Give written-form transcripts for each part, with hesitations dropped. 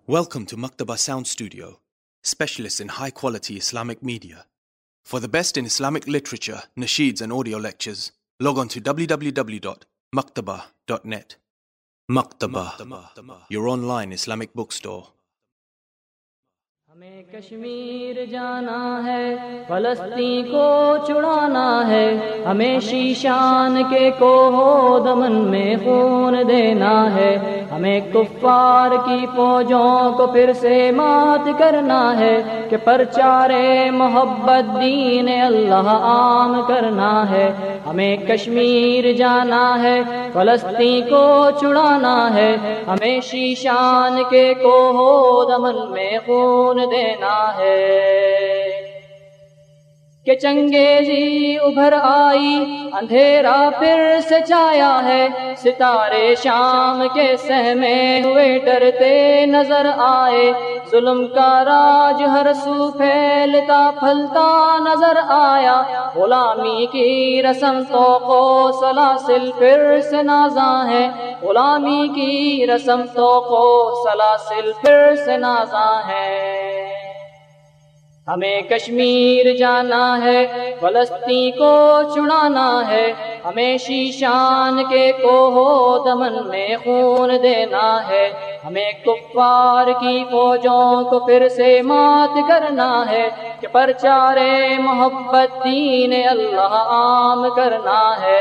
Welcome to Maktaba Sound Studio, specialists in high-quality Islamic media. For the best in Islamic literature, nasheeds and audio lectures, log on to www.maktaba.net. Maktaba, your online Islamic bookstore. ہمیں کشمیر جانا ہے، فلسطین کو چھڑانا ہے، ہمیں شیشان کے کوہ دمن میں خون دینا ہے، ہمیں کفار کی فوجوں کو پھر سے مات کرنا ہے کہ پرچارے محبت دین اللہ عام کرنا ہے۔ ہمیں کشمیر جانا ہے، فلسطین کو چھڑانا ہے، ہمیں شیشان کے کوہ دمن میں خون دینا ہے کہ چنگیزی ابھر آئی، اندھیرا پھر سے چھایا ہے، ستارے شام کے سہمے ہوئے ڈرتے نظر آئے، ظلم کا راج ہر سو پھیلتا پھلتا نظر آیا، غلامی کی رسم طوق و سلاسل پھر سے نازاں ہے، غلامی کی رسم طوق و سلاسل پھر سے نازاں ہے۔ ہمیں کشمیر جانا ہے، فلسطین کو چھڑانا ہے، ہمیں شیشان کے کوہ دمن میں خون دینا ہے، ہمیں کفار کی فوجوں کو پھر سے مات کرنا ہے کہ پرچارے محبت دین اللہ عام کرنا ہے۔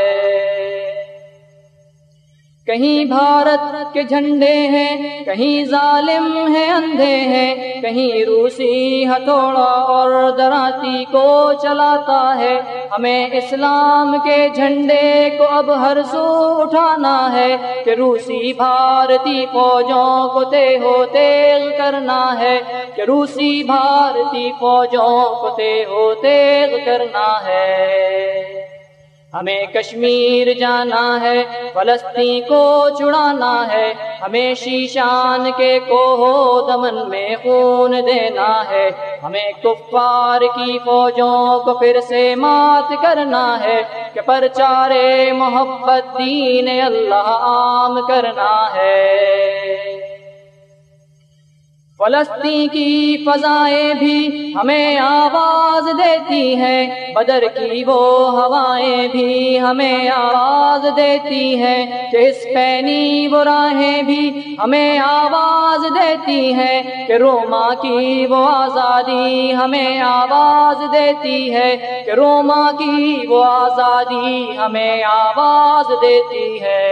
کہیں بھارت کے جھنڈے ہیں، کہیں ظالم ہیں اندھے ہیں، کہیں روسی ہتھوڑا اور دراتی کو چلاتا ہے، ہمیں اسلام کے جھنڈے کو اب ہر سو اٹھانا ہے کہ روسی بھارتی فوجوں کو تیغ و تیغ کرنا ہے، کہ روسی بھارتی فوجوں کو تیغ و تیغ کرنا ہے۔ ہمیں کشمیر جانا ہے، فلسطین کو چھڑانا ہے، ہمیں شیشان کے کوہ دمن میں خون دینا ہے، ہمیں کفار کی فوجوں کو پھر سے مات کرنا ہے کہ پرچارے محبت دین اللہ عام کرنا ہے۔ فلسطین کی فضائیں بھی ہمیں آواز دیتی ہیں، بدر کی وہ ہوائیں بھی ہمیں آواز دیتی ہیں، کہ اسپینی وہ راہیں بھی ہمیں آواز دیتی ہیں، کہ روما کی وہ آزادی ہمیں آواز دیتی ہے، کہ روما کی وہ آزادی ہمیں آواز دیتی ہے۔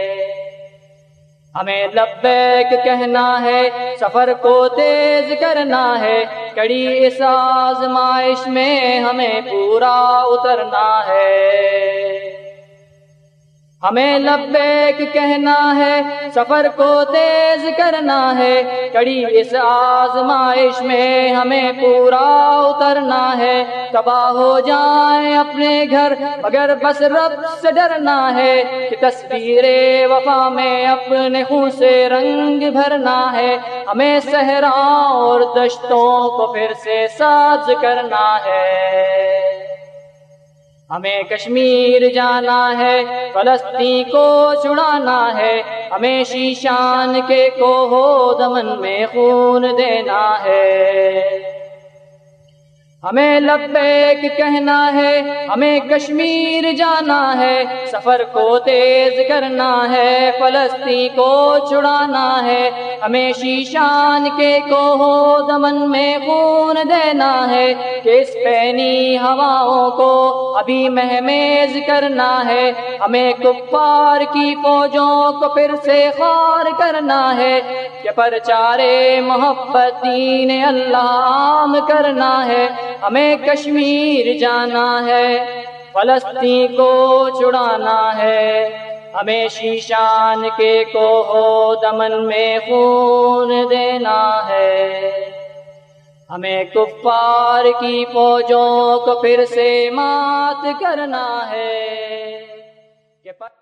ہمیں لبیک کہنا ہے، سفر کو تیز کرنا ہے، کڑی اس آزمائش میں ہمیں پورا اترنا ہے۔ ہمیں لبیک کہنا ہے، سفر کو تیز کرنا ہے، کڑی اس آزمائش میں ہمیں پورا اترنا ہے، تباہ ہو جائیں اپنے گھر مگر بس رب سے ڈرنا ہے، کہ تصویر وفا میں اپنے خون سے رنگ بھرنا ہے، ہمیں صحراؤں اور دشتوں کو پھر سے ساز کرنا ہے۔ ہمیں کشمیر جانا ہے، فلسطین کو چھڑانا ہے، ہمیں شیشان کے کوہ دمن میں خون دینا ہے۔ ہمیں لبیک کہنا ہے، ہمیں کشمیر جانا ہے، سفر کو تیز کرنا ہے، فلسطین کو چھڑانا ہے، ہمیں شیشان کے کوہ دمن میں خون دینا ہے، کہ اسپینی ہواؤں کو ابھی مہمیز کرنا ہے، ہمیں کفار کی فوجوں کو پھر سے خوار کرنا ہے، کہ پرچارے محبت دین اللہ عام کرنا ہے۔ ہمیں کشمیر جانا ہے، فلسطین کو چھڑانا ہے، ہمیں شیشان کے کوہ دمن میں خون دینا ہے، ہمیں کفار کی فوجوں کو پھر سے مات کرنا ہے۔